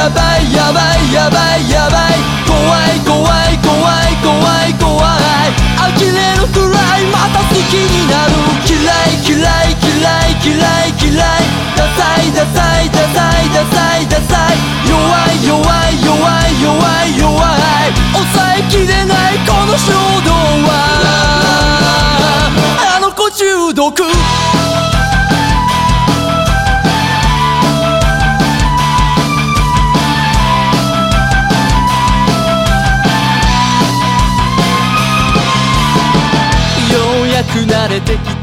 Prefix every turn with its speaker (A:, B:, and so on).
A: やばいやばいやばいやばい、怖い怖い怖い怖い怖い、呆れるくらいまた好きになる、嫌い嫌い嫌い嫌い嫌い、ダサいダサいダサいダサいダサい、弱い弱い弱い弱い弱い、抑えきれないこの衝動はあの子中毒。ようやく慣れてき